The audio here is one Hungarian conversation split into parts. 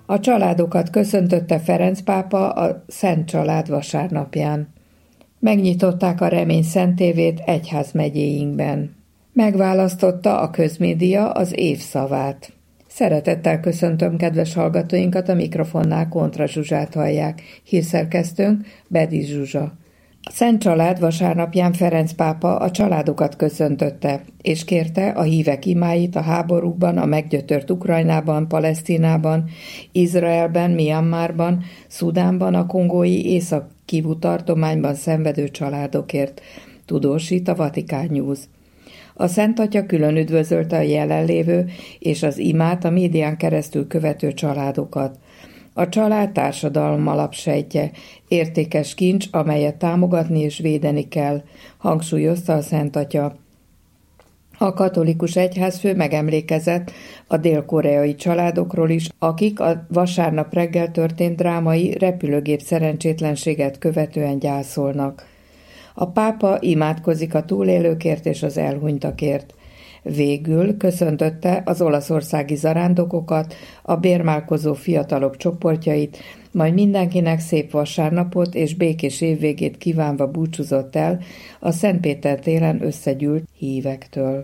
A családokat köszöntötte Ferenc pápa a Szent Család vasárnapján. Megnyitották a Remény Szentévét egyházmegyéinkben. Megválasztotta a közmédia az év szavát. Szeretettel köszöntöm kedves hallgatóinkat, a mikrofonnál Kontra Zsuzsát hallják. Hírszerkesztőnk Bedi Zsuzsa. A Szent Család vasárnapján Ferenc pápa a családokat köszöntötte, és kérte a hívek imáit a háborúkban, a meggyötört Ukrajnában, Palesztinában, Izraelben, Myanmarban, Szudánban, a kongói Észak-Kivu tartományban szenvedő családokért, tudósít a Vatican News. A Szent Atya külön üdvözölte a jelenlévő és az imát a médián keresztül követő családokat. A család társadalom alapsejtje, értékes kincs, amelyet támogatni és védeni kell, hangsúlyozta a Szent Atya. A katolikus egyházfő megemlékezett a dél-koreai családokról is, akik a vasárnap reggel történt drámai repülőgép szerencsétlenséget követően gyászolnak. A pápa imádkozik a túlélőkért és az elhunytakért. Végül köszöntötte az olaszországi zarándokokat, a bérmálkozó fiatalok csoportjait, majd mindenkinek szép vasárnapot és békés évvégét kívánva búcsúzott el a Szentpéter téren összegyűlt hívektől.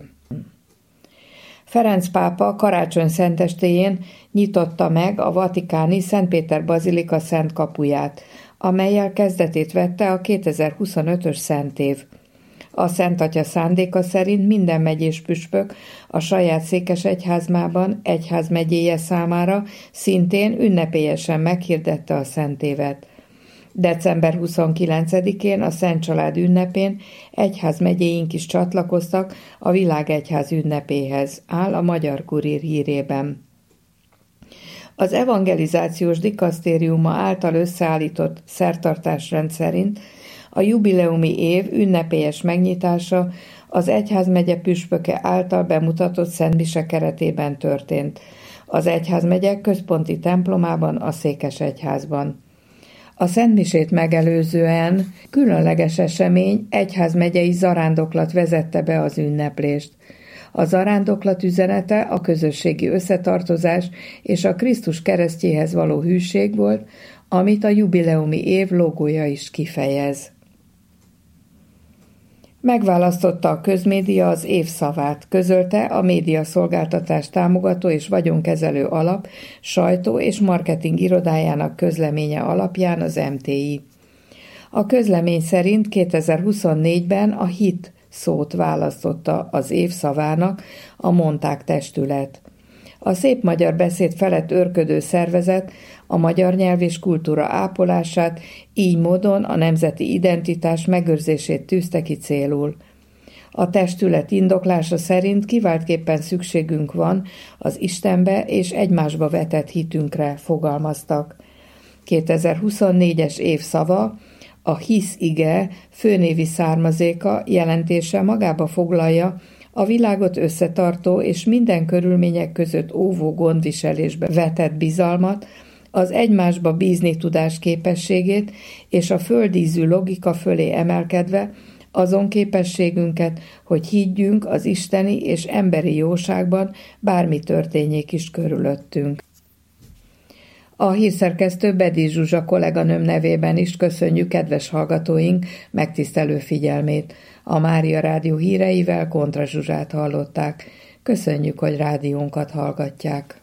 Ferenc pápa karácsony szentestéjén nyitotta meg a vatikáni Szentpéter bazilika szent kapuját, amellyel kezdetét vette a 2025-ös szentév. A Szent Atya szándéka szerint minden megyés püspök a saját székesegyházmában egyházmegyéje számára szintén ünnepélyesen meghirdette a szentévet. December 29-én a Szent Család ünnepén egyházmegyéink is csatlakoztak a világegyház ünnepéhez, áll a Magyar Kurír hírében. Az evangelizációs dikasztériuma által összeállított szertartásrend szerint a jubileumi év ünnepélyes megnyitása az egyházmegye püspöke által bemutatott szentmise keretében történt, az egyházmegyek központi templomában, a székesegyházban. A szentmisét megelőzően különleges esemény, egyházmegyei zarándoklat vezette be az ünneplést. A zarándoklat üzenete a közösségi összetartozás és a Krisztus keresztjéhez való hűség volt, amit a jubileumi év logója is kifejez. Megválasztotta a közmédia az év szavát, közölte a médiaszolgáltatás támogató és vagyonkezelő alap sajtó- és marketing irodájának közleménye alapján az MTI. A közlemény szerint 2024-ben a hit szót választotta az év szavának a Monták testület. A szép magyar beszéd felett őrködő szervezet a magyar nyelv és kultúra ápolását, így módon a nemzeti identitás megőrzését tűzte ki célul. A testület indoklása szerint kiváltképpen szükségünk van az Istenbe és egymásba vetett hitünkre, fogalmaztak. 2024-es év szava, a hisz ige főnévi származéka jelentése magába foglalja a világot összetartó és minden körülmények között óvó gondviselésbe vetett bizalmat, az egymásba bízni tudás képességét és a földízű logika fölé emelkedve azon képességünket, hogy higgyünk az isteni és emberi jóságban, bármi történjék is körülöttünk. A hírszerkesztő Bedi Zsuzsa kolléganőm nevében is köszönjük kedves hallgatóink megtisztelő figyelmét. A Mária Rádió híreivel Kontra Zsuzsát hallották. Köszönjük, hogy rádiónkat hallgatják.